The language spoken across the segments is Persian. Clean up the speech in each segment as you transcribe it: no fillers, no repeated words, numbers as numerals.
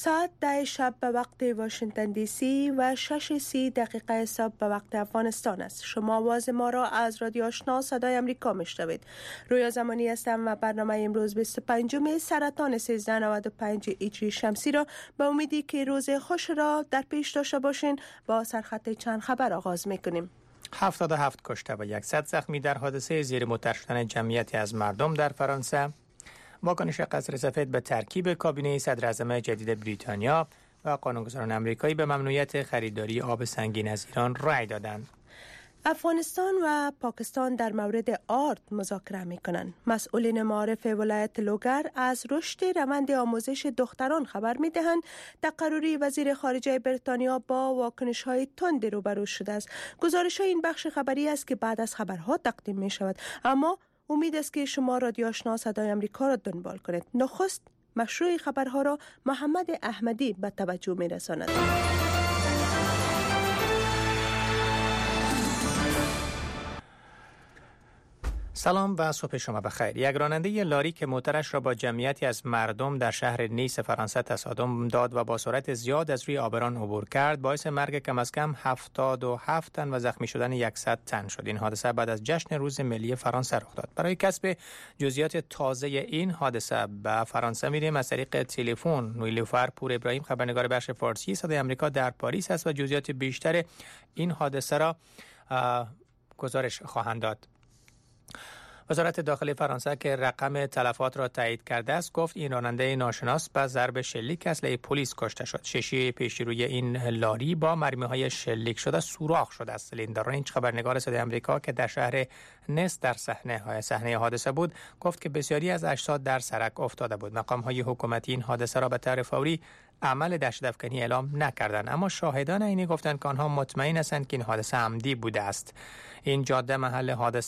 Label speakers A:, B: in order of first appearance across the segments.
A: ساعت 10 شب به وقت واشنگتن دی سی و 6:30 دقیقه صبح به وقت افغانستان است. شما آواز ما را از رادیو آشنا صدای امریکا میشنوید. رویا زمانی هستم و برنامه امروز 25 سرطان 1395 هجری شمسی را به امیدی که روز خوش را در پیش داشته باشین با سرخط چند خبر آغاز میکنیم.
B: 77 کشته و 100 زخمی در حادثه زیر موتور شدن جمعیتی از مردم در فرانسه. واکنش قصر سفید به ترکیب کابینه صدر اعظم جدید بریتانیا و قانونگذاران آمریکایی به ممنوعیت خریداری آب سنگین از ایران رأی دادند.
A: افغانستان و پاکستان در مورد آرد مذاکره می‌کنند. مسئولین معارف ولایت لوگر از رشد روند آموزش دختران خبر می‌دهند. تقرری وزیر خارجه بریتانیا با واکنش‌های تند روبرو شده است. گزارش‌های این بخش خبری است که بعد از خبرها تقدیم می‌شود. اما امید است که شما رادیو آشنا صدای آمریکا را دنبال کنید. نخست مشروع خبرها را محمد احمدی به توجه می‌رساند.
B: سلام و صبح شما بخیر. یک راننده لاری که موترش را با جمعیتی از مردم در شهر نیس فرانسه تصادم داد و با سرعت زیاد از روی آبران عبور کرد باعث مرگ کم از کم 77 تن و زخمی شدن 100 تن شد. این حادثه بعد از جشن روز ملی فرانسه رخ داد. برای کسب جزئیات تازه این حادثه به فرانسه میریم از طریق تلفن. نیلوفر پور ابراهیم خبرنگار بخش فارسی صدای آمریکا در پاریس است و جزئیات بیشتر این حادثه را گزارش خواهند داد. وزارت داخلی فرانسه که رقم تلفات را تایید کرده است گفت این راننده ناشناس به ضرب شلیک اسلحه پلیس کشته شد. شیشه پیشروی این لاری با مرمی‌های شلیک شده سوراخ شده است. لیندا رنج خبرنگار صدای آمریکا که در شهر نس در صحنه حادثه بود گفت که بسیاری از اجساد در سرک افتاده بود. مقام‌های حکومتی این حادثه را به طور فوری عمل دهشت‌افکنی اعلام نکردند، اما شاهدان عینی گفتند که آنها مطمئن هستند که این حادثه عمدی بوده است. این جاده محل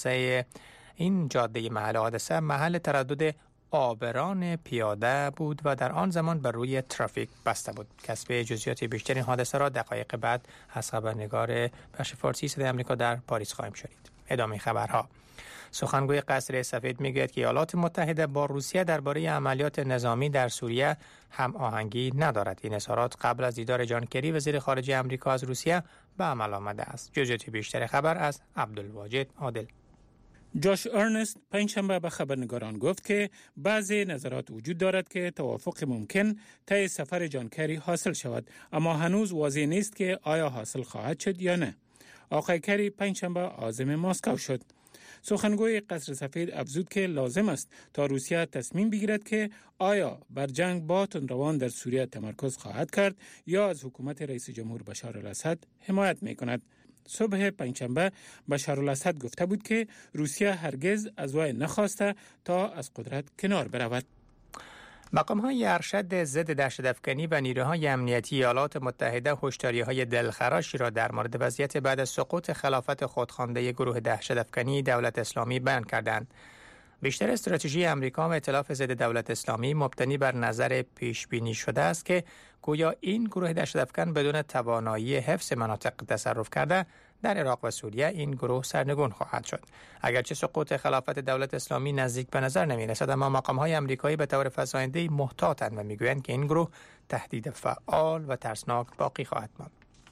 B: حادثه محل تردد آبران پیاده بود و در آن زمان بر روی ترافیک بسته بود. کسب جزئیات بیشتر این حادثه را دقایق بعد از خبرنگار بخش فارسی صدای آمریکا در پاریس خواهیم شنید. ادامه خبرها. سخنگوی قصر سفید میگوید که ایالات متحده با روسیه درباره عملیات نظامی در سوریه هم آهنگی ندارد. این اظهارات قبل از دیدار جان کری وزیر خارجه آمریکا از روسیه به عمل آمده است. جزئیات بیشتر خبر از عبدالواجد عادل.
C: جاش ارنست پنجشنبه به خبرنگاران گفت که بعضی نظرات وجود دارد که توافق ممکن طی سفر جان کری حاصل شود، اما هنوز واضح نیست که آیا حاصل خواهد شد یا نه. آقای کری پنجشنبه عازم مسکو شد. سخنگوی قصر سفید افزود که لازم است تا روسیه تصمیم بگیرد که آیا بر جنگ با تندروان در سوریه تمرکز خواهد کرد یا از حکومت رئیس جمهور بشار الاسد حمایت می‌کند. صبح پنجشنبه بشار الاسد گفته بود که روسیه هرگز از وی نخواسته تا از قدرت کنار برود.
B: مقام‌های ارشد ضد دهشت‌افکنی و نیروهای امنیتی ایالات متحده هشداری‌های دلخراشی را در مورد وضعیت بعد از سقوط خلافت خودخوانده گروه دهشت‌افکنی دولت اسلامی بیان کردند. بیشتر استراتژی امریکا و ائتلاف ضد دولت اسلامی مبتنی بر نظر پیش بینی شده است که گویا این گروه دهشت‌افکن بدون توانایی حفظ مناطق تصرف کرده در عراق و سوریه این گروه سرنگون خواهد شد. اگرچه سقوط خلافت دولت اسلامی نزدیک به نظر نمی‌رسد، اما مقام‌های آمریکایی به طور فزاینده محتاطند و می‌گویند که این گروه تهدید فعال و ترسناک باقی خواهد ماند.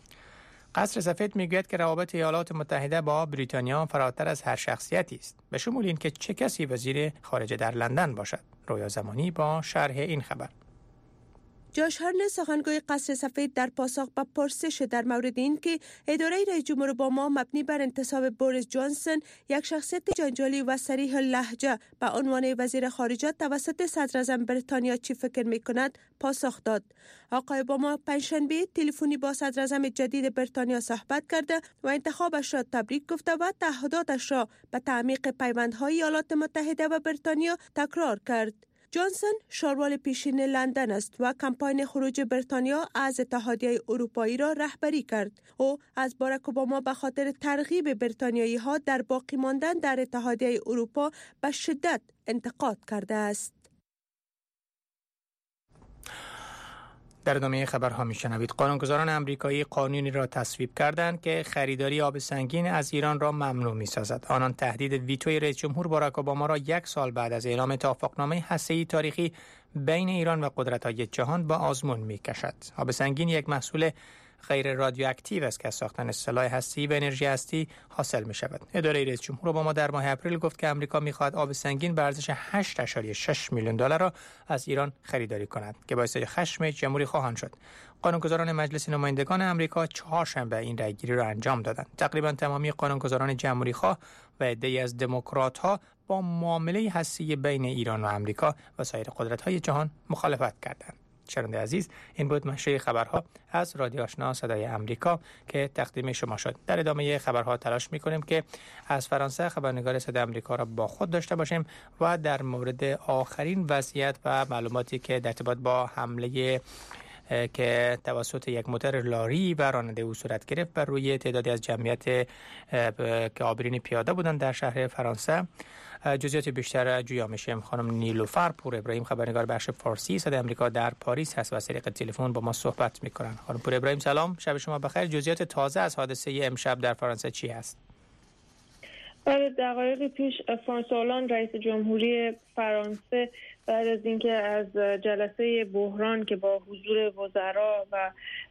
B: قصر سفید میگوید که روابط ایالات متحده با بریتانیا فراتر از هر شخصیتی است، به شمول این که چه کسی وزیر خارجه در لندن باشد. رویا زمانی با شرح این خبر.
A: جاش هرنس سخنگوی قصر سفید در پاسخ به پرسش در مورد این که اداره رئیس جمهور اوباما مبنی بر انتصاب بوریس جانسون یک شخصیت جنجالی و صریح لهجه به عنوان وزیر خارجه توسط صدر اعظم بریتانیا چی فکر می‌کند پاسخ داد. آقای اوباما پنجشنبه تلفنی با صدر اعظم جدید بریتانیا صحبت کرده و انتخابش را تبریک گفته و تعهداتش را به تعمیق پیوندهای ایالات متحده و بریتانیا تکرار کرد. جانسون شاروال پیشین لندن است و کمپاین خروج بریتانیا از اتحادیه اروپایی را رهبری کرد. او از باراک اوباما به خاطر ترغیب بریتانیایی ها در باقی ماندن در اتحادیه اروپا به شدت انتقاد کرده است.
B: در ادامه خبرها میشنوید قانونگذاران آمریکایی قانونی را تصویب کردند که خریداری آب سنگین از ایران را ممنوع می‌سازد. آنان تهدید ویتوی رئیس جمهور باراک اوباما را 1 سال بعد از اعلام توافقنامه هسته‌ای تاریخی بین ایران و قدرت‌های جهان با آزمون می‌کشد. آب سنگین یک محصول غیر رادیواکتیو است که از ساختن سلاح هسته‌ای و انرژی هستی حاصل می‌شود. اداره رئیس جمهور اوباما در ماه اپریل گفت که آمریکا می‌خواهد آب سنگین به ارزش 8.6 میلیون دلار را از ایران خریداری کند که باعث خشم جمهوری خواهان شد. قانونگذاران مجلس نمایندگان آمریکا چهارشنبه این رأیگیری را انجام دادند. تقریبا تمامی قانونگذاران جمهوری خواه و عده‌ای از دموکرات‌ها با معامله هسته‌ای بین ایران و آمریکا و سایر قدرت‌های جهان مخالفت کردند. شنونده عزیز، این بود مشروع خبرها از رادیو آشنا صدای آمریکا که تقدیم شما شد. در ادامه خبرها تلاش می‌کنیم که از فرانسه خبرنگار صدای آمریکا را با خود داشته باشیم و در مورد آخرین وضعیت و معلوماتی که در ارتباط با حمله که توسط یک موتور لاری و راننده او صورت گرفت بر روی تعدادی از جمعیت که عابرین پیاده بودند در شهر فرانسه جزئیات بیشتر جویا میشیم. خانم نیلوفر پور ابراهیم خبرنگار بخش فارسی صدای آمریکا در پاریس هست و از طریق تلفن با ما صحبت میکنن. خانم پور ابراهیم سلام، شب شما بخیر. جزئیات تازه از حادثه امشب در فرانسه چی هست؟
D: بله، دقایقی پیش فرانسوا هولند رئیس جمهوری فرانسه بعد از اینکه از جلسه بحران که با حضور وزرا و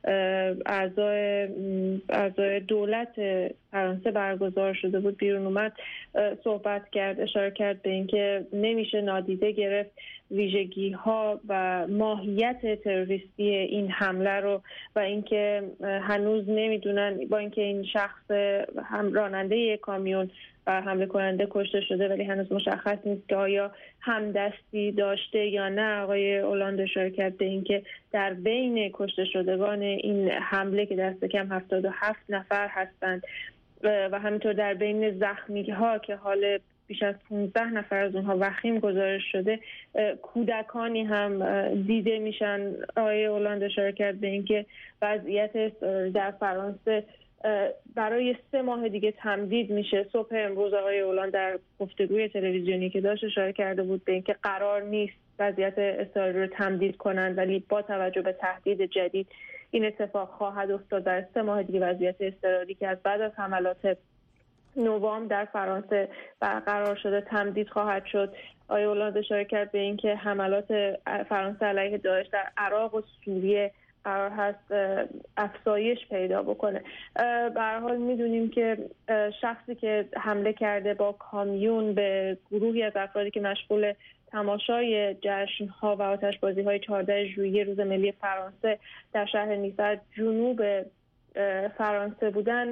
D: اعضای دولت فرانسه برگزار شده بود بیرون اومد، صحبت کرد، اشاره کرد به اینکه نمیشه نادیده گرفت ویژگی ها و ماهیت تروریستی این حمله رو و اینکه هنوز نمیدونن، با اینکه این شخص راننده کامیون و حمله کننده کشته شده ولی هنوز مشخص نیست که آیا همدستی داشته یا نه. آقای هولند اشاره کرد به اینکه در بین کشته شدگان این حمله که دست کم 77 نفر هستند و همینطور در بین زخمی ها که حال بیش از 15 نفر از اونها وخیم گزارش شده کودکانی هم دیده میشن. آقای هولند اشاره کرد به اینکه وضعیت در فرانسه برای 3 ماه دیگه تمدید میشه. صبح امروز آقای هولند در گفتگوی تلویزیونی که داشت اشاره کرده بود به اینکه قرار نیست وضعیت اضطراری رو تمدید کنند ولی با توجه به تهدید جدید این اتفاق خواهد افتاد. در 3 ماه دیگه وضعیت اضطراری که از بعد از حملات نوامبر در فرانسه برقرار شده تمدید خواهد شد. آقای هولند اشاره کرد به اینکه حملات فرانسه علیه داعش در عراق و سوریه قرار هست افزایش پیدا بکنه. به هر حال میدونیم که شخصی که حمله کرده با کامیون به گروهی از افرادی که مشغول تماشای جشن‌ها و آتش‌بازی‌های 14 ژوئیه روز ملی فرانسه در شهر نیس جنوب فرانسه بودن،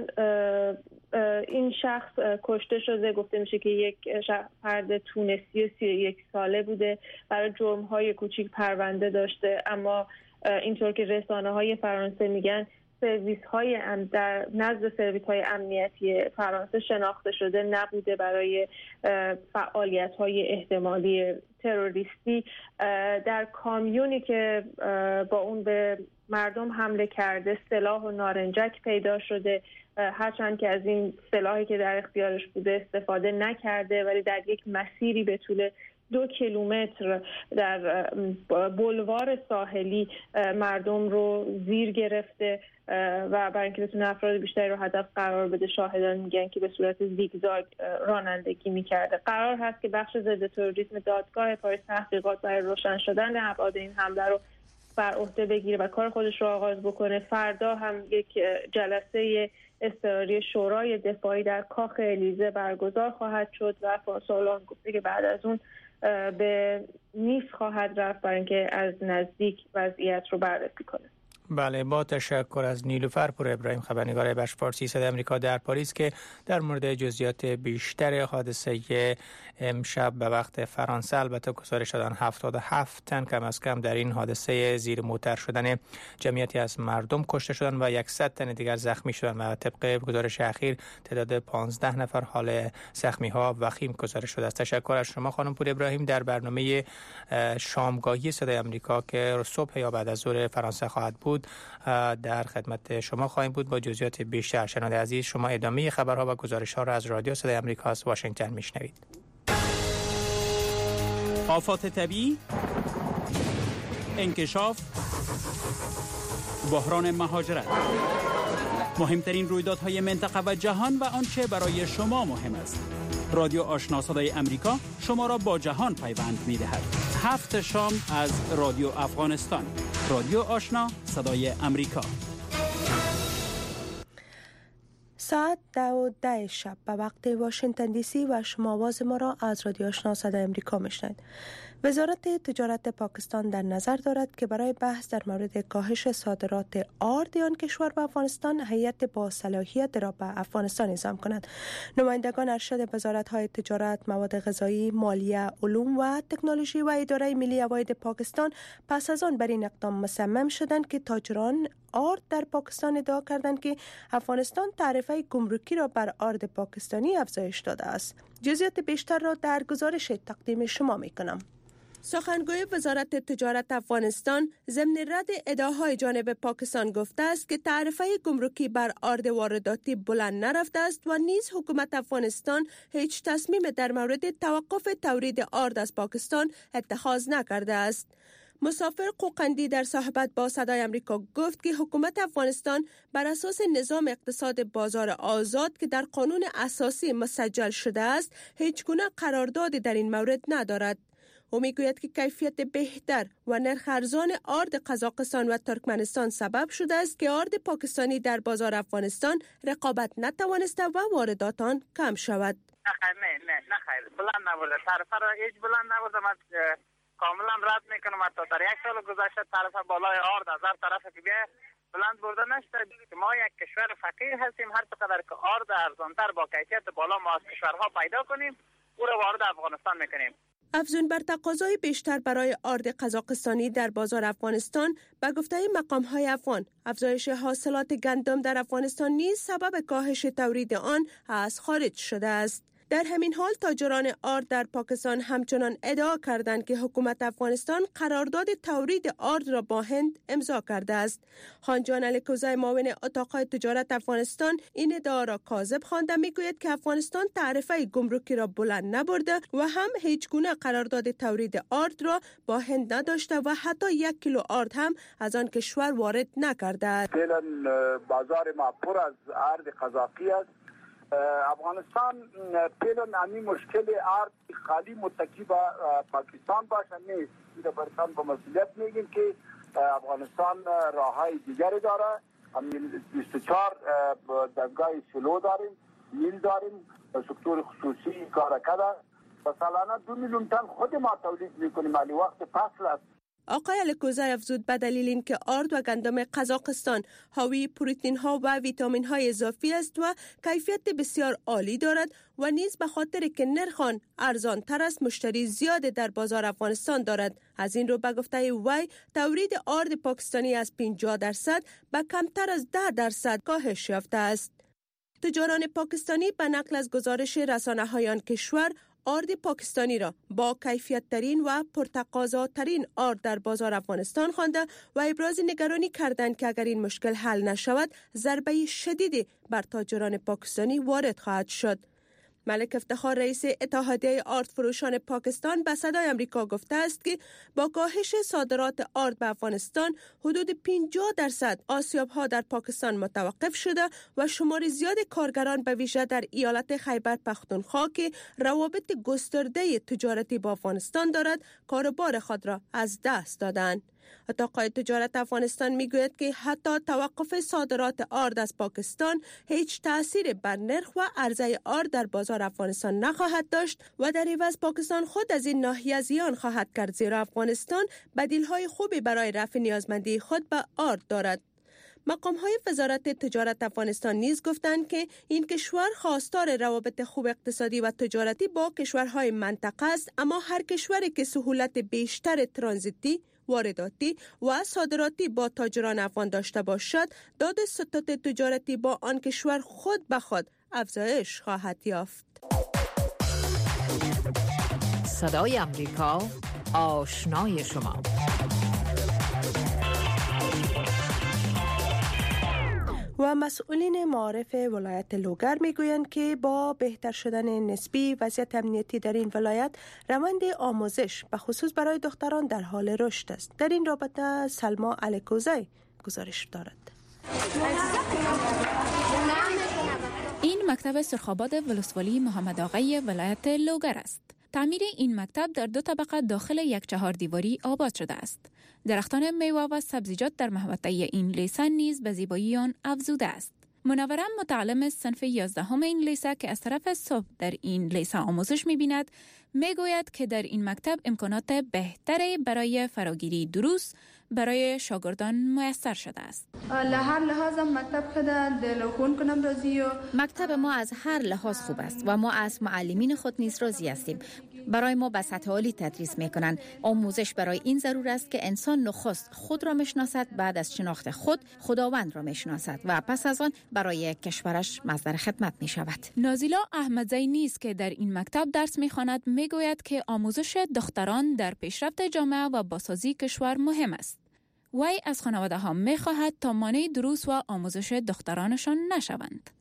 D: این شخص کشته شده. گفته میشه که یک فرد تونسی 31 ساله بوده، برای جرم‌های کوچیک پرونده داشته، اما اینطور که رسانه‌های فرانسه میگن سرویس‌های در نزد سرویس‌های امنیتی فرانسه شناخته شده نبوده برای فعالیت‌های احتمالی تروریستی. در کامیونی که با اون به مردم حمله کرده سلاح و نارنجک پیدا شده، هرچند که از این سلاحی که در اختیارش بوده استفاده نکرده ولی در یک مسیری به طول 2 کیلومتر در بولوار ساحلی مردم رو زیر گرفته و برای اینکه بتونه افراد بیشتری رو هدف قرار بده شاهدان میگن که به صورت زیگزاگ رانندگی میکرده. قرار هست که بخش ضد تروریسم دادگاه پاریس تحقیقات برای روشن شدن ابعاد این حمله رو بر عهده بگیره و کار خودش رو آغاز بکنه. فردا هم یک جلسه اضطراری شورای دفاعی در کاخ الیزه برگزار خواهد شد و فرانسوا هولند گفته که بعد از اون به نیس خواهد رفت برای اینکه از نزدیک وضعیت رو بررسی کنه.
B: بله، با تشکر از نیلوفر پور ابراهیم خبرنگار بخش فارسی صدای آمریکا در پاریس که در مورد جزئیات بیشتر حادثه امشب به وقت فرانسه البته گزارش دادن 77 تن کم از کم در این حادثه زیر موتر شدن جمعیتی از مردم کشته شدن و 100 تن دیگر زخمی شدن و طبق گزارش اخیر تعداد 15 نفر حال زخمی ها وخیم گزارش شده است. تشکر از شما خانم پور ابراهیم. در برنامه شامگاهی صدای آمریکا که صبح یا بعد از ظهر فرانسه خواهد بود در خدمت شما خواهیم بود با جزئیات بیشتر. شنونده عزیز، شما ادامه خبرها و گزارش‌ها را از رادیو صدای آمریکا از واشنگتن میشنوید.
E: آفات طبیعی، انکشاف بحران مهاجرت، مهمترین رویدادهای منطقه و جهان و آنچه برای شما مهم است. رادیو آشنا صدای امریکا شما را با جهان پیوند می‌دهد. 7 شام از رادیو افغانستان. رادیو آشنا صدای امریکا.
A: ساعت 10 شب به وقت واشنگتن دی سی و شما آواز ما را از رادیو آشنا صدای امریکا میشنوید. وزارت تجارت پاکستان در نظر دارد که برای بحث در مورد کاهش صادرات آرد آن کشور به افغانستان هیئت با صلاحیت را به افغانستان اعزام کند. نمایندگان ارشد وزارت‌های تجارت، مواد غذایی، مالیه، علوم و تکنولوژی و اداره ملی عواید پاکستان پس از آن بر این اقدام مصمم شدند که تاجران آرد در پاکستان ادعا کردند که افغانستان تعرفه گمرکی را بر آرد پاکستانی افزایش داده است. جزئیات بیشتر را در گزارش تقدیم شما می‌کنم. سخنگوی وزارت تجارت افغانستان ضمن رد ادعاهای جانب پاکستان گفته است که تعرفه گمرکی بر آرد وارداتی بلند نرفته است و نیز حکومت افغانستان هیچ تصمیم در مورد توقف تولید آرد از پاکستان اتخاذ نکرده است. مسافر قوقندی در صحبت با صدای امریکا گفت که حکومت افغانستان بر اساس نظام اقتصاد بازار آزاد که در قانون اساسی مسجل شده است هیچ گونه قراردادی در این مورد ندارد. او میگوید که کیفیت بهتر و نرخ ارزان آرد قزاقستان و ترکمنستان سبب شده است که آرد پاکستانی در بازار افغانستان رقابت نتوانسته و واردات آن کم شود.
F: نه خیر بلند نبوده، تعرفه را هیچ بلند نبوده. من کاملا رد میکنم. تا در 1 سال گذشته تعرفه بالای آرد از هر طرف که بیا بلند برده نشده. ما یک کشور فقیر هستیم، هر چقدر که آرد ارزانتر با کیفیت بالا ما از کشورها پیدا کنیم او را وارد افغانستان میکنیم.
A: افزون بر تقاضای بیشتر برای آرد قزاقستانی در بازار افغانستان به گفته مقام‌های افغان، افزایش حاصلات گندم در افغانستان نیز سبب کاهش تولید آن از خارج شده است. در همین حال تاجران آرد در پاکستان همچنان ادعا کردند که حکومت افغانستان قرارداد تولید آرد را با هند امضا کرده است. خان جان الکوزی معاون اتاق تجارت افغانستان این ادعا را کاذب خوانده میگوید که افغانستان تعرفه گمرکی را بلند نبرده و هم هیچ گونه قرارداد تولید آرد را با هند نداشته و حتی 1 کیلو آرد هم از آن کشور وارد نکرده است.
G: فعلا بازار ما پر از آرد قزاقی است. افغانستان فعلا همین مشکل آرد خالی متکی به پاکستان باشه نیست. این برتان به مسئولیت میگیم که افغانستان راههای دیگری داره. همین 24 دستگاه سلو داریم، میل داریم، سکتور خصوصی کار کرده و سالانه 2 میلیون تن خود ما تولید میکنیم. ولی وقت فصل است.
A: آقای الکوزی افزود به دلیل اینکه آرد و گندم قزاقستان حاوی پروتئین ها و ویتامین های اضافی است و کیفیت بسیار عالی دارد و نیز به خاطر که نرخ آن ارزان تر است مشتری زیاد در بازار افغانستان دارد. از این رو به گفته وی تولید آرد پاکستانی از 50% به کمتر از 10% کاهش یافته است. تجاران پاکستانی به نقل از گزارش رسانه‌های آن کشور آرد پاکستانی را با کیفیت ترین و پرتقاضاترین آرد در بازار افغانستان خوانده و ابراز نگرانی کردند که اگر این مشکل حل نشود ضربه شدیدی بر تاجران پاکستانی وارد خواهد شد. ملک افتخار رئیس اتحادیه آرد فروشان پاکستان به صدای امریکا گفته است که با کاهش صادرات آرد به افغانستان حدود 50% آسیاب‌ها در پاکستان متوقف شده و شمار زیاد کارگران به ویژه در ایالت خیبر پختونخوا که روابط گسترده تجارتی با افغانستان دارد کاروبار خود را از دست دادند. اتاق تجارت افغانستان میگوید که حتی توقف صادرات آرد از پاکستان هیچ تأثیر بر نرخ و عرضه آرد در بازار افغانستان نخواهد داشت و در عوض پاکستان خود از این ناحیه زیان خواهد کرد زیرا افغانستان بدیل‌های خوبی برای رفع نیازمندی خود به آرد دارد. مقام‌های وزارت تجارت افغانستان نیز گفتند که این کشور خواستار روابط خوب اقتصادی و تجارتی با کشورهای منطقه است، اما هر کشوری که سهولت بیشتر ترانزیتی، وارداتی و صادراتی با تاجران افغان داشته باشد، داد ستاد تجارتی با آن کشور خود به خود افزایش خواهد یافت.
H: صدای امریکا، آشنای شما.
A: و مسئولین معارف ولایت لوگر میگویند که با بهتر شدن نسبی وضعیت امنیتی در این ولایت روند آموزش به خصوص برای دختران در حال رشد است. در این رابطه سلما الکوزی گزارش دارد.
I: این مکتب سرخاباد ولسوالی محمد آقای ولایت لوگر است. تعمیر این مکتب در 2 طبقه داخل یک 4 دیواری آباد شده است. درختان میوه و سبزیجات در محوطه این لیسه نیز به زیبایی آن افزوده است. منورم متعلم صنف 11 این لیسه که از طرف صبح در این لیسه آموزش می‌بیند میگوید که در این مکتب امکانات بهتری برای فراگیری دروس برای شاگردان میسر شده است.
J: مکتب ما از هر لحاظ خوب است و ما از معلمین خود نیز راضی هستیم. برای ما به سطح عالی تدریس میکنند. آموزش برای این ضرور است که انسان نخست خود را میشناسد، بعد از شناخت خود خداوند را میشناسد و پس از آن برای کشورش مصدر خدمت می شود.
I: نازیلا احمدزی نیز که در این مکتب درس میخواند میگوید که آموزش دختران در پیشرفت جامعه و بازسازی کشور مهم است. وی از خانواده ها میخواهد تا مانع دروس و آموزش دخترانشان نشوند.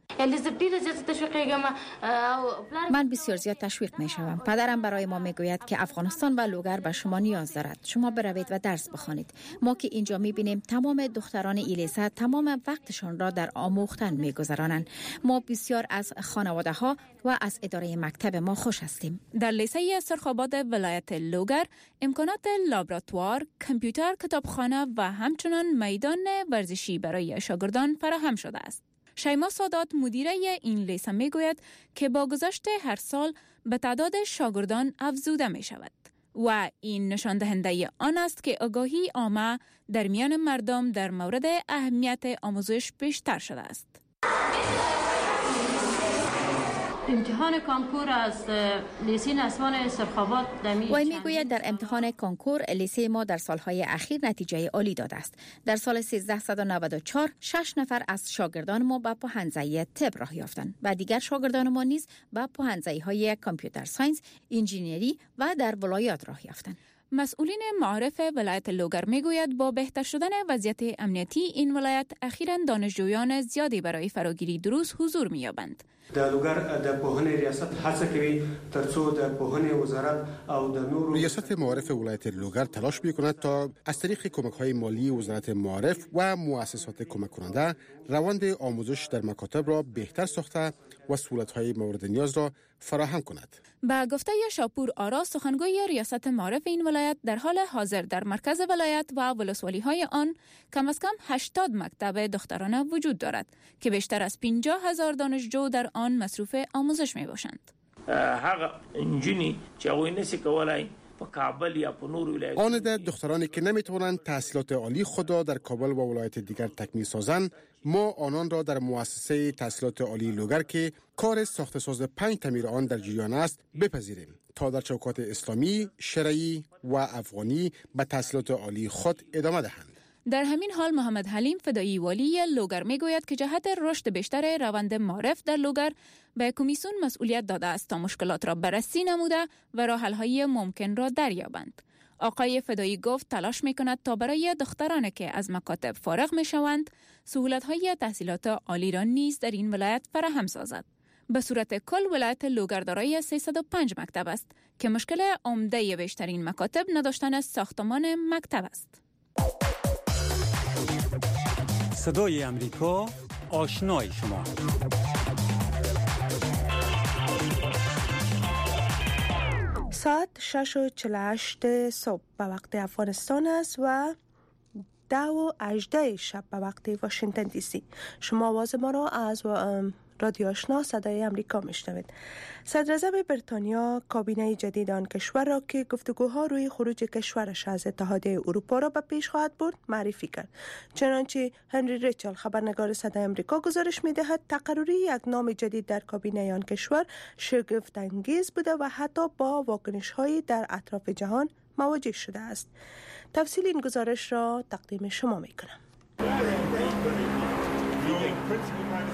J: من بسیار زیاد تشویق می شوم. پدرم برای ما می گوید که افغانستان و لوگر به شما نیاز دارد. شما بروید و درس بخوانید. ما که اینجا می بینیم تمام دختران ایلیسه تمام وقتشان را در آموختن می گذرانند. ما بسیار از خانواده ها و از اداره مکتب ما خوش هستیم.
I: در لیسه سرخاباد ولایت لوگر امکانات لابراتوار، کامپیوتر، کتابخانه و همچنین میدان ورزشی برای شاگردان فراهم شده است. شیما سادات مدیره این لیسه می گوید که با گذشت هر سال به تعداد شاگردان افزوده می شود و این نشان دهنده آن است که آگاهی عامه در میان مردم در مورد اهمیت آموزش بیشتر شده است.
K: امتحان کانکور از لیسه نسوان سرخاباد
J: وی میگوید در امتحان کانکور لیسه ما در سالهای اخیر نتیجه عالی داده است. در سال 1394 6 نفر از شاگردان ما به پوهنځی طب راه یافتند و دیگر شاگردان ما نیز به پوهنځی‌های کامپیوتر ساینس، انجینری و در ولایات راه یافتند.
I: مسئولین معارف ولایت لوگر میگوید با بهتر شدن وضعیت امنیتی این ولایت اخیراً دانشجویان زیادی برای فراگیری دروس حضور می‌یابند.
L: د لوگر د پوهنې ریاست هڅه کوي ترڅو د پوهنې وزارت او د نورو
M: ریاست معارف ولایت لوگر تلاش می‌کند تا از طریق کمک‌های مالی وزارت معارف و مؤسسات کمک کننده روند آموزش در مکاتب را بهتر ساخته و سهولت‌های مورد نیاز را فراهم کند.
I: با گفته شاپور آرا سخنگوی ریاست معارف این ولایت در حال حاضر در مرکز ولایت و ولسوالی‌های آن کم از کم 80 مکتب دخترانه وجود دارد که بیشتر از 50,000 دانشجو در آن مصروف آموزش می باشند.
N: هغه انجینی چې هغوی نشي کولای په کابل یا په نورو ولایتونو
M: آن ده دخترانی که نمیتوانند تحصیلات عالی خود را در کابل و ولایت دیگر تکمیل سازند، ما آنان را در مؤسسه تحصیلات عالی لوگر که کار ساخت ساز 5 تعمیر آن در جریان است بپذیریم تا در چوکات اسلامی، شرعی و افغانی به تحصیلات عالی خود ادامه دهند.
I: در همین حال محمد حلیم فدایی والی لوگر میگوید که جهت رشد بیشتر روند معارف در لوگر به کمیسیون مسئولیت داده است تا مشکلات را بررسی نموده و راه حل‌های ممکن را دریابند. آقای فدایی گفت تلاش میکند تا برای دخترانی که از مکاتب فارغ میشوند سهولت‌های تحصیلات عالی را نیز در این ولایت فراهم سازد. به صورت کل ولایت لوگر دارای 305 مکتب است که مشکل عمده بیشترین مکاتب نداشتن ساختمان مکتب است.
E: صدای امریکا، آشنای شما.
A: ساعت 6:48 صبح به وقت افغانستان است و 10:18 شب به وقت واشنگتن دی سی. شما آواز ما را از رادیو آشنا صدای امریکا میشنوید. صدر اعظم بریتانیا کابینه جدید آن کشور را که گفتگوها روی خروج کشورش از اتحادیه اروپا را به پیش خواهد برد معرفی کرد. چنانچه هنری ریچل خبرنگار صدای امریکا گزارش می‌دهد تقرری یک نام جدید در کابینه آن کشور شگفت انگیز بوده و حتی با واکنش‌هایی در اطراف جهان مواجه شده است. تفصیل این گزارش را تقدیم شما می‌کنم.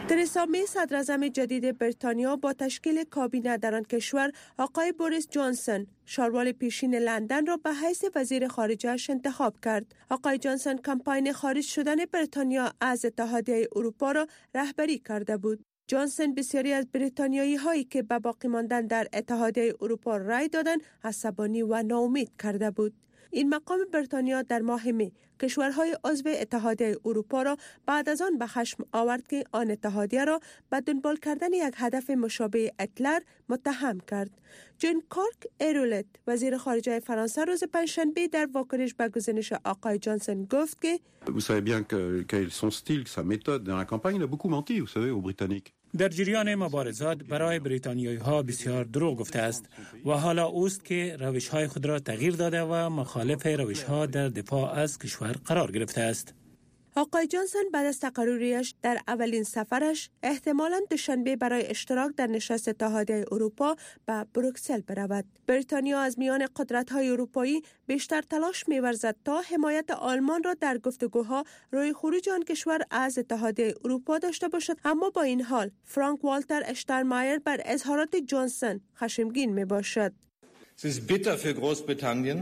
A: ترسا می صدراعظم جدید بریتانیا با تشکیل کابینه در آن کشور آقای بوریس جانسون شاروال پیشین لندن را به حیث وزیر خارجه‌اش انتخاب کرد. آقای جانسون کمپاین خارج شدن بریتانیا از اتحادیه اروپا را رهبری کرده بود. جانسون بسیاری از بریتانیایی هایی که به باقی ماندن در اتحادیه اروپا رای دادند عصبانی و ناامید کرده بود. این مقام بریتانیا در ماه می کشورهای عضو اتحادیه اروپا را بعد از آن به خشم آورد که آن اتحادیه را به دنبال کردن یک هدف مشابه هیتلر متهم کرد. جان کارک ایرولت وزیر خارجه فرانسه روز پنجشنبه در واکنش به گزارش آقای جانسون گفت که
O: Vous savez bien quel est son style, sa méthode dans la campagne, il a beaucoup menti, vous savez, aux Britanniques.
C: در جریان مبارزات برای بریتانیایی ها بسیار دروغ گفته است و حالا اوست که روش های خود را تغییر داده و مخالف روش ها در دفاع از کشور قرار گرفته است.
A: آقای جانسون بعد از تقرریش در اولین سفرش احتمالاً دوشنبه برای اشتراک در نشست اتحادیه اروپا به بروکسل برود. بریتانیا از میان قدرت‌های اروپایی بیشتر تلاش می‌ورزد تا حمایت آلمان را در گفتگوها روی خروج آن کشور از اتحادیه اروپا داشته باشد، اما با این حال فرانک والتر اشتاینمایر بر اظهارات جانسون خشمگین می‌باشد.
P: Es ist bitter für Großbritannien.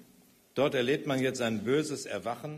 P: Dort erlebt man jetzt ein böses Erwachen.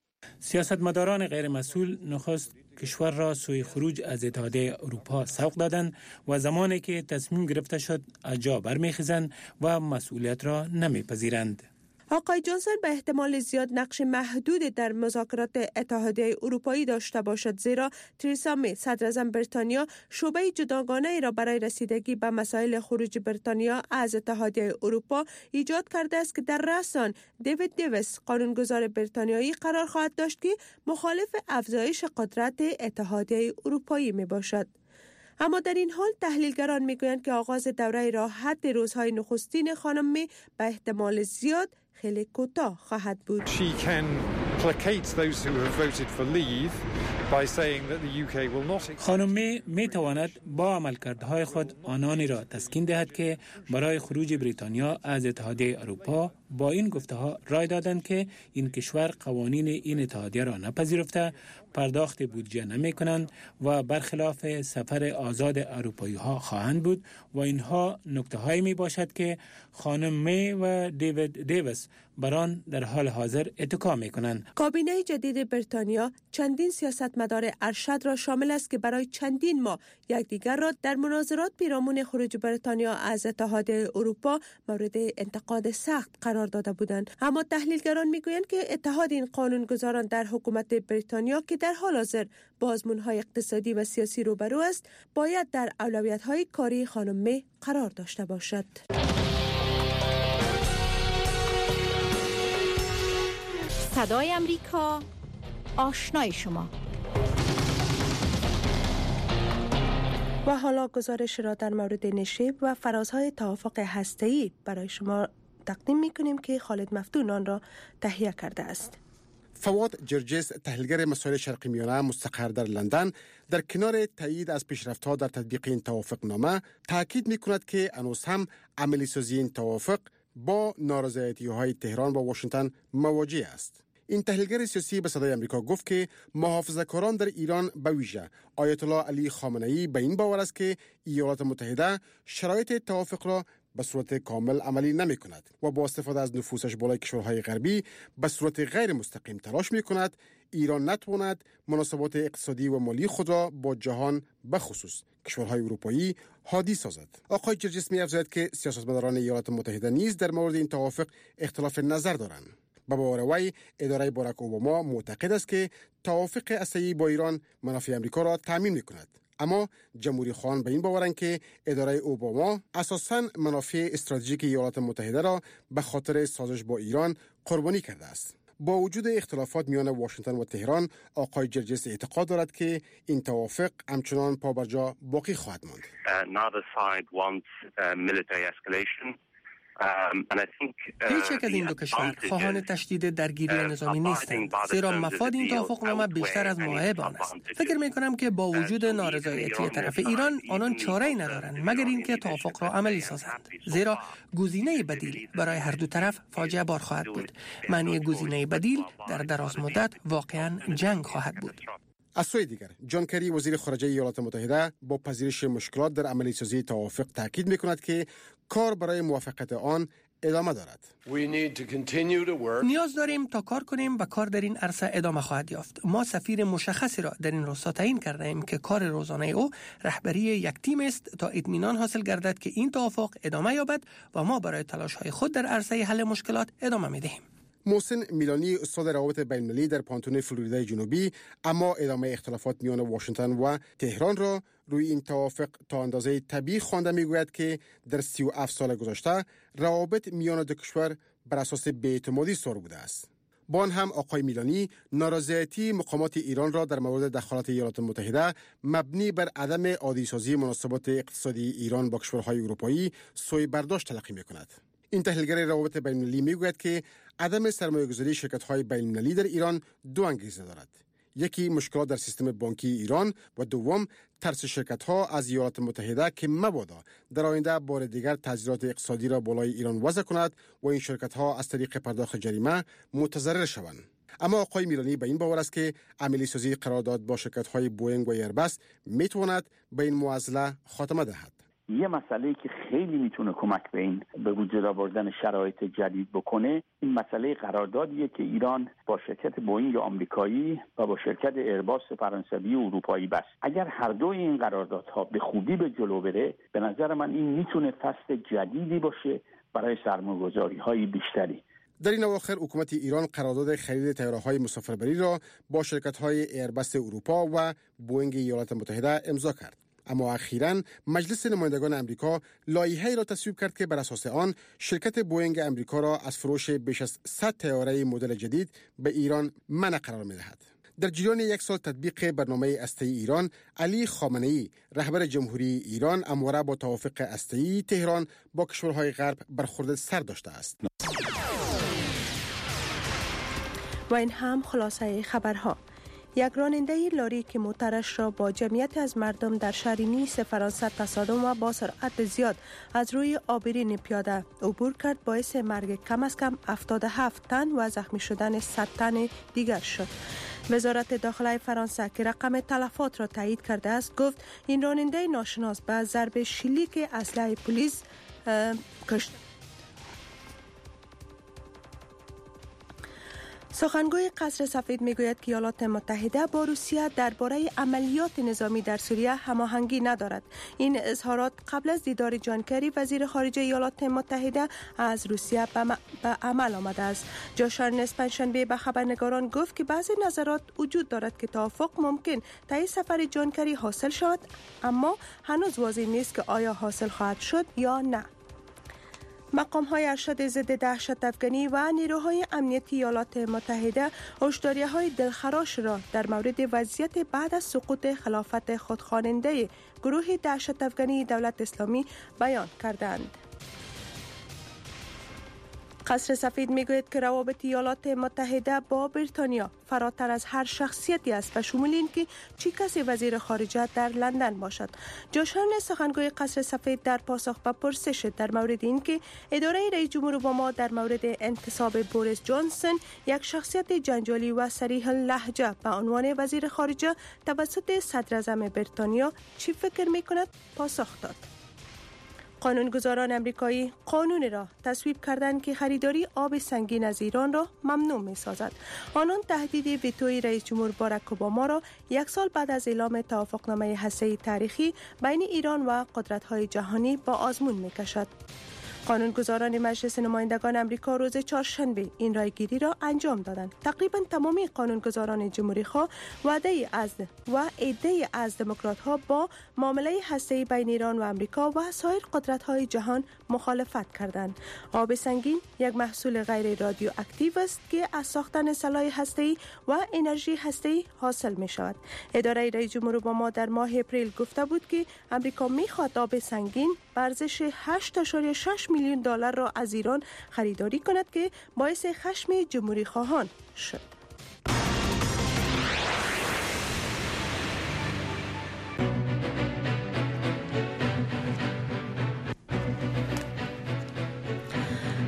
C: سیاستمداران غیر مسئول نخست کشور را سوی خروج از اتحادیه اروپا سوق دادند و زمانی که تصمیم گرفته شد از جا برمیخیزند و مسئولیت را نمیپذیرند.
A: آقای جانسون به احتمال زیاد نقش محدود در مذاکرات اتحادیه اروپایی داشته باشد، زیرا تریسا می صدراعظم بریتانیا شعبه جداگانه ای را برای رسیدگی به مسائل خروج بریتانیا از اتحادیه اروپا ایجاد کرده است که در رأس آن دیوید دیویس قانونگذار بریتانیایی قرار خواهد داشت که مخالف افزایش قدرت اتحادیه اروپایی می باشد. اما در این حال تحلیلگران میگویند که آغاز دوره راحت روزهای نخستین خانم می به احتمال زیاد خیلی کوتاه خواهد بود.
Q: She can placate those who have voted for leave by saying that the UK will not.
C: خانم می تواند با عملکردهای خود آنانی را تسکین دهد که برای خروج بریتانیا از اتحادیه اروپا با این گفته‌ها رای دادند که این کشور قوانین این اتحادیه را نپذیرفته، پرداخت بودجه نمی کنند و برخلاف سفر آزاد اروپایی ها خواهند بود و اینها نکته هایی می باشد که خانم می و دیوید دیویس بران در حال حاضر اتکا می کنند.
A: کابینه جدید بریتانیا چندین سیاستمدار ارشد را شامل است که برای چندین ماه یکدیگر را در مناظرات پیرامون خروج بریتانیا از اتحادیه اروپا مورد انتقاد سخت قرار داده بودند. اما تحلیلگران میگویند که اتحاد این قانونگذاران در حکومت بریتانیا که در حال حاضر با آزمون‌های اقتصادی و سیاسی روبرو است، باید در اولویت‌های کاری خانم می قرار داشته باشد.
J: صدای امریکا، آشنای شما.
A: و حالا گزارش را در مورد نشیب و فرازهای توافق هسته‌ای برای شما تقدیم می‌کنیم که خالد مفتون آن را تهیه کرده است.
M: فواد جرجس، تحلیلگر مسائل شرق میانه مستقر در لندن، در کنار تایید از پیشرفت‌ها در تطبیق این توافقنامه تاکید می‌کند که هنوز هم عملی سازی این توافق با نارضایتی‌های تهران و واشنگتن مواجه است. این تحلیلگر سیاسی به صدای امریکا گفت که محافظه‌کاران در ایران به ویژه آیت الله علی خامنه‌ای به این باور است که ایالات متحده شرایط توافق را به صورت کامل عملی نمی کند و با استفاده از نفوذش بالای کشورهای غربی به صورت غیر مستقیم تلاش می کند ایران نتواند مناسبات اقتصادی و مالی خود را با جهان به خصوص کشورهای اروپایی هادی سازد. آقای جرجس می افزاید که سیاستمداران ایالات متحده نیز در مورد این توافق اختلاف نظر دارند. به باور وی اداره باراک اوباما معتقد است که توافق هسته‌ای با ایران منافع امریکا را تضمین می‌کند. اما جمهوری خواهان به این باورند که اداره اوباما اساساً منافع استراتژیک ایالات متحده را به خاطر سازش با ایران قربانی کرده است. با وجود اختلافات میان واشنگتن و تهران، آقای جرجس اعتقاد دارد که این توافق همچنان پابرجا باقی خواهد ماند.
R: هیچ یک از این دو کشور خواهان تشدید درگیری نظامی نیستند، زیرا مفاد این توافقنامه بیشتر از معایب آن است. فکر می‌کنم که با وجود نارضایتی طرف ایران، آنان چاره‌ای ندارند مگر اینکه توافق را عملی سازند، زیرا گزینه بدیل برای هر دو طرف فاجعه بار خواهد بود. معنی گزینه بدیل در دراز مدت واقعاً جنگ خواهد بود.
M: از سوی دیگر جان کری وزیر خارجه ایالات متحده با پذیرش مشکلات در عملی سازی توافق تاکید می‌کند که کار برای موافقت آن ادامه دارد.
R: نیاز داریم تا کار کنیم و کار در این عرصه ادامه خواهد یافت. ما سفیر مشخصی را در این راستا تعیین کرده ایم که کار روزانه او رهبری یک تیم است تا اطمینان حاصل گردد که این توافق ادامه یابد و ما برای تلاش‌های خود در عرصه حل مشکلات ادامه می‌دهیم.
M: محسن میلانی استاد روابط بین‌المللی در پانتون فلوریدای جنوبی اما ادامه اختلافات میان واشنگتن و تهران را روی این توافق تا اندازه طبیعی خوانده میگوید که در 37 سال گذشته روابط میان دو کشور بر اساس بی‌اعتمادی سر بوده است. با آن هم آقای میلانی نارضایتی مقامات ایران را در مورد دخالت ایالات متحده مبنی بر عدم عادی‌سازی مناسبات اقتصادی ایران با کشورهای اروپایی سوء برداشت تلقی می‌کند. این تحلیلگر روابط بین‌المللی میگوید که عدم سرمایه‌گذاری شرکت‌های بین‌المللی در ایران دو انگیزه دارد. یکی مشکلات در سیستم بانکی ایران و دوم ترس شرکت‌ها از ایالات متحده که مبادا در آینده بار دیگر تعزیرات اقتصادی را بالای ایران وضع کند و این شرکت‌ها از طریق پرداخت جریمه متضرر شوند. اما آقای میلانی به این باور است که عملی سازی قرارداد با شرکت‌های بوئینگ و ایربس میتواند به این معضله خاتمه دهد.
S: یه مسئله که خیلی میتونه کمک به این به وجود آوردن شرایط جدید بکنه این مسئله قراردادیه که ایران با شرکت بوئینگ آمریکایی و با شرکت ایرباس فرانسوی و اروپایی بست. اگر هر دوی این قراردادها به خوبی به جلو بره به نظر من این میتونه فصل جدیدی باشه برای سرمایه‌گذاری‌های بیشتری.
M: در این اواخر حکومت ایران قرارداد خرید طیاره‌های مسافربری را با شرکت‌های ایربس اروپا و بوئینگ ایالات متحده امضا کرد. اما اخیراً مجلس نمایندگان امریکا لایحه‌ای را تصویب کرد که بر اساس آن شرکت بوئینگ امریکا را از فروش بیش از 100 طیاره مدل جدید به ایران منع قرار می‌دهد. در جریان یک سال تطبیق برنامه هسته‌ای ایران، علی خامنه‌ای رهبر جمهوری ایران همواره با توافق هسته‌ای تهران با کشورهای غرب برخورد سر داشته است.
A: و این هم خلاصه خبرها. یک راننده لاری که موترش را با جمعیت از مردم در شهر نیس فرانسه تصادم و با سرعت زیاد از روی آبرین پیاده عبور کرد باعث مرگ کم از کم 77 تن و زخمی شدن 100 تن دیگر شد. وزارت داخلی فرانسه که رقم تلفات را تایید کرده است گفت این راننده ناشناس به ضرب شلیک اسلحه پلیس کشت. سخنگوی قصر سفید میگوید که ایالات متحده با روسیه درباره عملیات نظامی در سوریه هماهنگی ندارد. این اظهارات قبل از دیدار جان کری وزیر خارجه ایالات متحده از روسیه به عمل آمده است. جاش ارنست پنجشنبه به خبرنگاران گفت که بعضی نظرات وجود دارد که توافق ممکن طی سفر جان کری حاصل شود، اما هنوز واضح نیست که آیا حاصل خواهد شد یا نه. مقام‌های ارشد ضد دهشت افغانی و نیروهای امنیتی ایالات متحده هشداری‌های دلخراش را در مورد وضعیت بعد از سقوط خلافت خودخواننده گروه دهشت افغانی دولت اسلامی بیان کردند. قصر سفید میگوید که روابط ایالات متحده با بریتانیا فراتر از هر شخصیتی است و شامل این که چه کسی وزیر خارجه در لندن باشد. جاش ارنست سخنگوی قصر سفید در پاسخ به پرسش در مورد این که اداره رئیس جمهور اوباما در مورد انتصاب بوریس جانسون یک شخصیت جنجالی و صریح اللهجه به عنوان وزیر خارجه توسط صدر اعظم بریتانیا چی فکر میکند پاسخ داد. قانونگذاران امریکایی قانونی را تصویب کردند که خریداری آب سنگین از ایران را ممنوع می سازد. آنان تهدید ویتوی رئیس جمهور باراک اوباما را یک سال بعد از اعلام توافقنامه هسته‌ای تاریخی بین ایران و قدرت‌های جهانی با آزمون می کشد. قانونگذاران مجلس نمایندگان امریکا روز چهارشنبه این رایگیری را انجام دادند. تقریبا تمامی قانونگذاران جمهوری‌خواه و عده از دموکرات‌ها با معامله هسته‌ای بین ایران و امریکا و سایر قدرت‌های جهان مخالفت کردند. آب سنگین یک محصول غیر رادیواکتیو است که از ساختن سلاح هسته‌ای و انرژی هسته‌ای حاصل می‌شود. اداره رئیس جمهور اوباما در ماه اپریل گفته بود که امریکا می‌خواهد آب سنگین به ارزش 8.6 میلیون دلار را از ایران خریداری کند که باعث خشم جمهوری خواهان شد.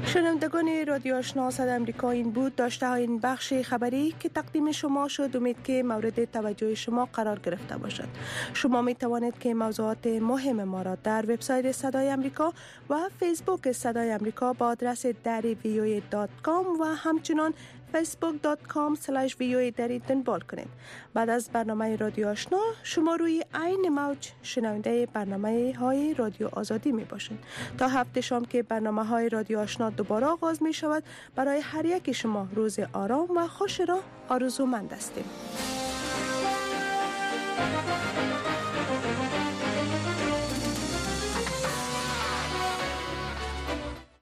A: شنوندگان رادیو آشنا صدای آمریکا، این بود داشته های این بخش خبری که تقدیم شما شد. امید که مورد توجه شما قرار گرفته باشد. شما می توانید که موضوعات مهم ما را در وبسایت صدای آمریکا و فیسبوک صدای آمریکا با آدرس darivoa.com و همچنان facebook.com/voa دری دنبال کنید. بعد از برنامه رادیو آشنا شما روی عین موج شنونده برنامه های رادیو آزادی می باشید. تا هفته شام که برنامه های رادیو آشنا دوباره آغاز می شود، برای هر یک شما روز آرام و خوش را آرزومند هستیم.